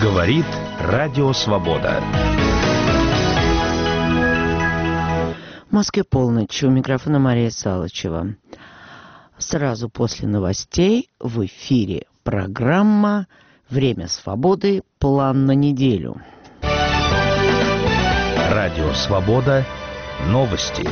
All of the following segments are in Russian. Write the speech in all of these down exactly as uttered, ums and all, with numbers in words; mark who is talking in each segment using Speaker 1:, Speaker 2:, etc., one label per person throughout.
Speaker 1: Говорит Радио Свобода.
Speaker 2: В Москве полночь. У микрофона Мария Салычева. Сразу после новостей в эфире программа «Время свободы. План на неделю».
Speaker 1: Радио Свобода. Новости.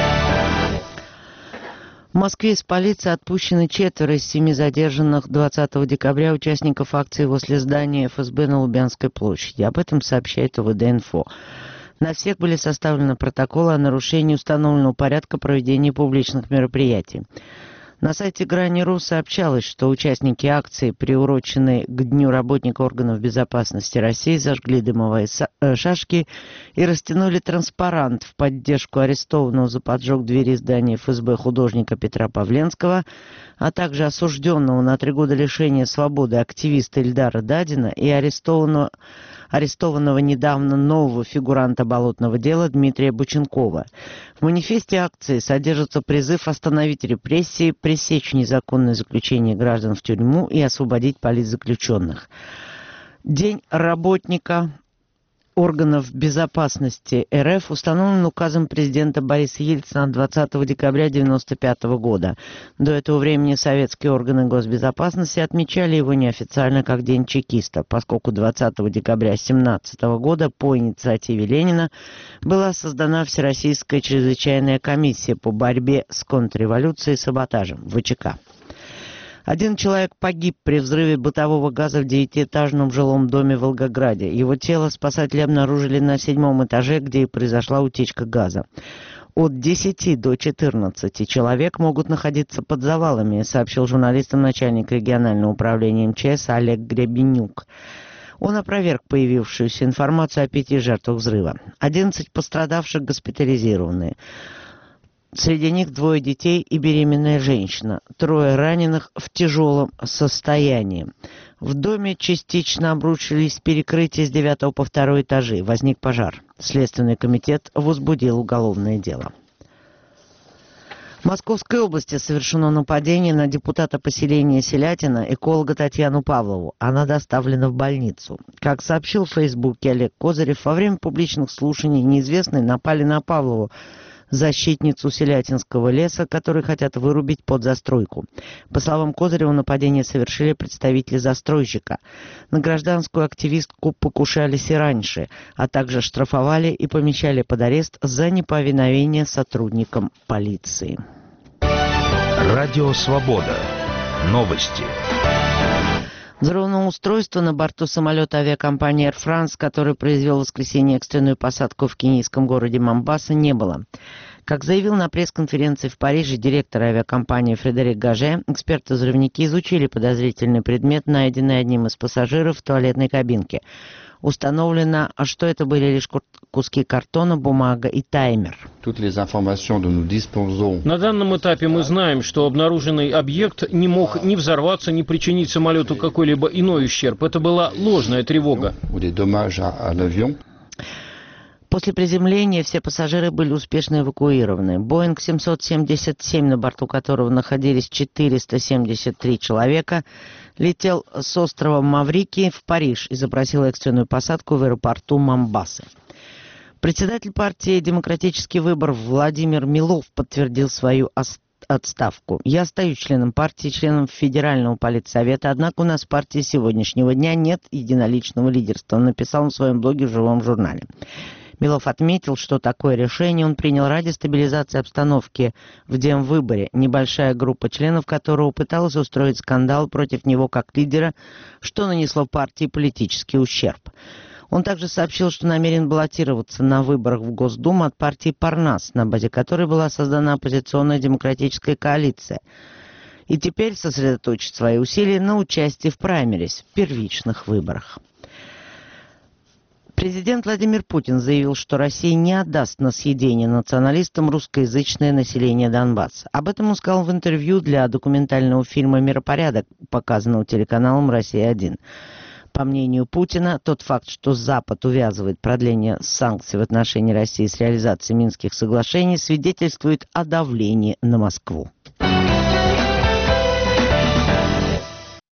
Speaker 2: В Москве из полиции отпущены четверо из семи задержанных двадцатого декабря участников акции возле здания эф эс бэ на Лубянской площади. Об этом сообщает о вэ дэ инфо. На всех были составлены протоколы о нарушении установленного порядка проведения публичных мероприятий. На сайте Грани.ру сообщалось, что участники акции, приуроченной к Дню работника органов безопасности России, зажгли дымовые шашки и растянули транспарант в поддержку арестованного за поджог двери здания эф эс бэ художника Петра Павленского, а также осужденного на три года лишения свободы активиста Ильдара Дадина и арестованного, арестованного недавно нового фигуранта болотного дела Дмитрия Бученкова. В манифесте акции содержится призыв остановить репрессии, пресечь незаконное заключение граждан в тюрьму и освободить политзаключенных. День работника органов безопасности эр эф установлен указом президента Бориса Ельцина от двадцатого декабря девяносто пятого года. До этого времени советские органы госбезопасности отмечали его неофициально как День чекиста, поскольку двадцатого декабря семнадцатого года по инициативе Ленина была создана Всероссийская чрезвычайная комиссия по борьбе с контрреволюцией и саботажем, вэ че ка. Один человек погиб при взрыве бытового газа в девятиэтажном жилом доме в Волгограде. Его тело спасатели обнаружили на седьмом этаже, где и произошла утечка газа. От десяти до четырнадцати человек могут находиться под завалами, сообщил журналистам начальник регионального управления эм че эс Олег Гребенюк. Он опроверг появившуюся информацию о пяти жертвах взрыва. Одиннадцать пострадавших госпитализированы. Среди них двое детей и беременная женщина. Трое раненых в тяжелом состоянии. В доме частично обрушились перекрытия с девятого по второй этажи. Возник пожар. Следственный комитет возбудил уголовное дело. В Московской области совершено нападение на депутата поселения Селятина, эколога Татьяну Павлову. Она доставлена в больницу. Как сообщил в Фейсбуке Олег Козырев, во время публичных слушаний неизвестные напали на Павлову, защитницу Селятинского леса, которые хотят вырубить под застройку. По словам Козырева, нападение совершили представители застройщика. На гражданскую активистку покушались и раньше, а также штрафовали и помещали под арест за неповиновение сотрудникам полиции.
Speaker 1: Радио Свобода. Новости.
Speaker 2: Взрывного устройства на борту самолета авиакомпании Air France, который произвел в воскресенье экстренную посадку в кенийском городе Момбаса, не было. Как заявил на пресс-конференции в Париже директор авиакомпании Фредерик Гаже, эксперты-взрывники изучили подозрительный предмет, найденный одним из пассажиров в туалетной кабинке. Установлено, что это были лишь куски картона, бумага и таймер.
Speaker 3: На данном этапе мы знаем, что обнаруженный объект не мог ни взорваться, ни причинить самолету какой-либо иной ущерб. Это была ложная тревога.
Speaker 2: После приземления все пассажиры были успешно эвакуированы. Боинг семьсот семьдесят семь, на борту которого находились четыреста семьдесят три человека, летел с острова Маврикий в Париж и запросил экстренную посадку в аэропорту Момбасы. Председатель партии «Демократический выбор» Владимир Милов подтвердил свою отставку. «Я остаюсь членом партии, членом Федерального политсовета, однако у нас в партии сегодняшнего дня нет единоличного лидерства», написал он в своем блоге в живом журнале. Милов отметил, что такое решение он принял ради стабилизации обстановки в Демвыборе, небольшая группа членов которого пыталась устроить скандал против него как лидера, что нанесло партии политический ущерб. Он также сообщил, что намерен баллотироваться на выборах в Госдуму от партии «Парнас», на базе которой была создана оппозиционная демократическая коалиция, и теперь сосредоточит свои усилия на участии в праймерис, в первичных выборах. Президент Владимир Путин заявил, что Россия не отдаст на съедение националистам русскоязычное население Донбасса. Об этом он сказал в интервью для документального фильма «Миропорядок», показанного телеканалом «Россия один». По мнению Путина, тот факт, что Запад увязывает продление санкций в отношении России с реализацией Минских соглашений, свидетельствует о давлении на Москву.